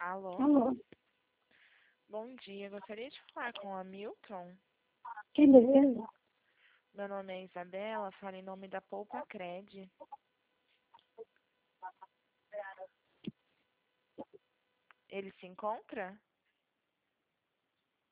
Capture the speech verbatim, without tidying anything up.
Alô, Alô, bom dia. Gostaria de falar com o Hamilton. que beleza. Meu nome é Isabela, falo em nome da Poupa Cred. Ele se encontra?